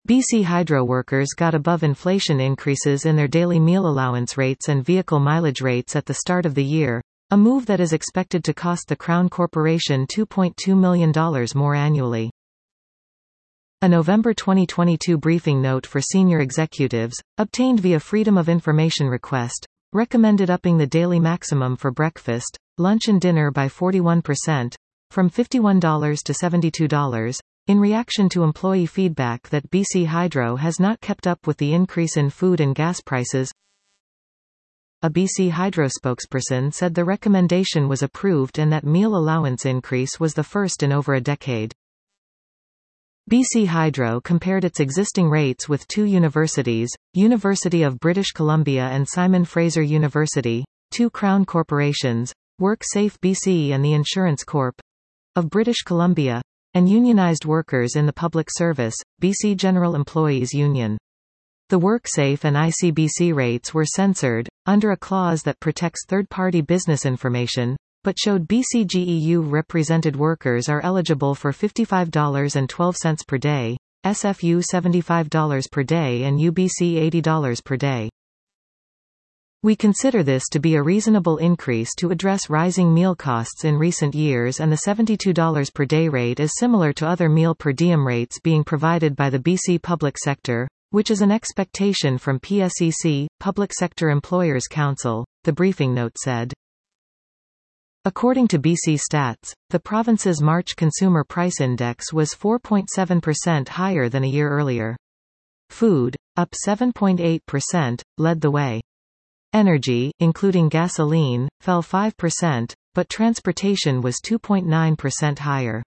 BC Hydro workers got above inflation increases in their daily meal allowance rates and vehicle mileage rates at the start of the year, a move that is expected to cost the Crown Corporation $2.2 million more annually. A November 2022 briefing note for senior executives, obtained via Freedom of Information request, recommended upping the daily maximum for breakfast, lunch and dinner by 41%, from $51 to $72, in reaction to employee feedback that BC Hydro has not kept up with the increase in food and gas prices. A BC Hydro spokesperson said the recommendation was approved and that meal allowance increase was the first in over a decade. BC Hydro compared its existing rates with two universities, University of British Columbia and Simon Fraser University, two Crown corporations, WorkSafe BC and the Insurance Corp. of British Columbia, and unionized workers in the public service, BC General Employees Union. The WorkSafe and ICBC rates were censored, under a clause that protects third-party business information, but showed BCGEU-represented workers are eligible for $55.12 per day, SFU $75 per day and UBC $80 per day. We consider this to be a reasonable increase to address rising meal costs in recent years, and the $72 per day rate is similar to other meal per diem rates being provided by the BC public sector, which is an expectation from PSEC, Public Sector Employers Council, the briefing note said. According to BC Stats, the province's March Consumer Price Index was 4.7% higher than a year earlier. Food, up 7.8%, led the way. Energy, including gasoline, fell 5%, but transportation was 2.9% higher.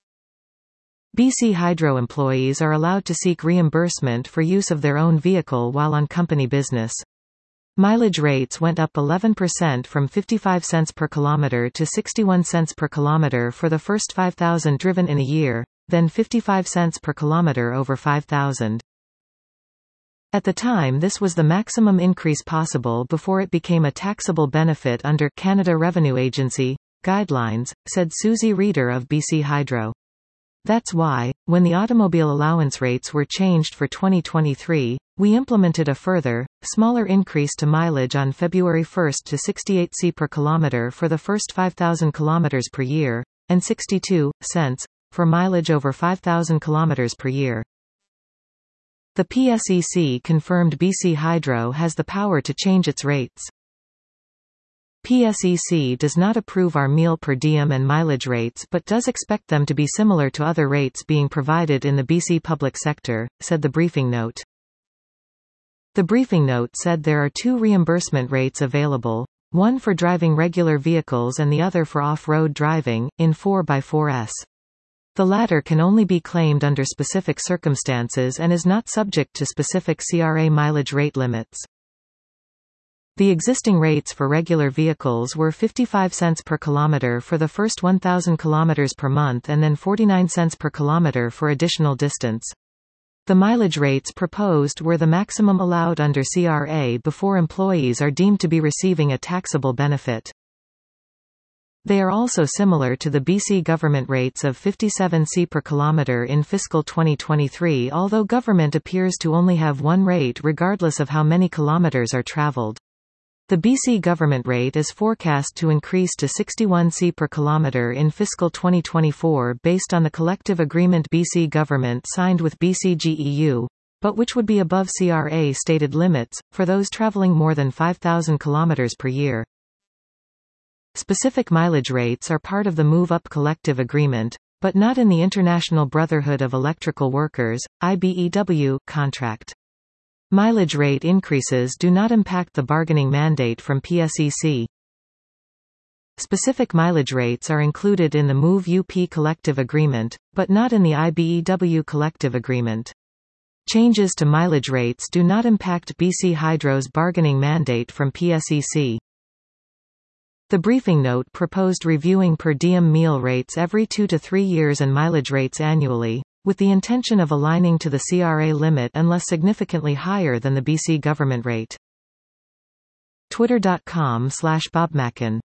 BC Hydro employees are allowed to seek reimbursement for use of their own vehicle while on company business. Mileage rates went up 11% from 55 cents per kilometer to 61 cents per kilometer for the first 5,000 driven in a year, then 55 cents per kilometer over 5,000. At the time, this was the maximum increase possible before it became a taxable benefit under Canada Revenue Agency guidelines, said Susie Reeder of BC Hydro. That's why, when the automobile allowance rates were changed for 2023, we implemented a further, smaller increase to mileage on February 1 to 68 cents per kilometer for the first 5,000 kilometers per year, and 62 cents for mileage over 5,000 kilometers per year. The PSEC confirmed BC Hydro has the power to change its rates. PSEC does not approve our meal per diem and mileage rates but does expect them to be similar to other rates being provided in the BC public sector, said the briefing note. The briefing note said there are two reimbursement rates available, one for driving regular vehicles and the other for off-road driving, in 4x4s. The latter can only be claimed under specific circumstances and is not subject to specific CRA mileage rate limits. The existing rates for regular vehicles were 55 cents per kilometer for the first 1,000 kilometers per month and then 49 cents per kilometer for additional distance. The mileage rates proposed were the maximum allowed under CRA before employees are deemed to be receiving a taxable benefit. They are also similar to the BC government rates of 57 cents per kilometre in fiscal 2023, although government appears to only have one rate regardless of how many kilometres are travelled. The BC government rate is forecast to increase to 61 cents per kilometre in fiscal 2024 based on the collective agreement BC government signed with BCGEU, but which would be above CRA stated limits, for those travelling more than 5,000 kilometres per year. Specific mileage rates are part of the Move Up collective agreement, but not in the International Brotherhood of Electrical Workers, IBEW, contract. Mileage rate increases do not impact the bargaining mandate from PSEC. Specific mileage rates are included in the Move UP collective agreement, but not in the IBEW collective agreement. Changes to mileage rates do not impact BC Hydro's bargaining mandate from PSEC. The briefing note proposed reviewing per diem meal rates every 2 to 3 years and mileage rates annually, with the intention of aligning to the CRA limit unless significantly higher than the BC government rate. Twitter.com/BobMacken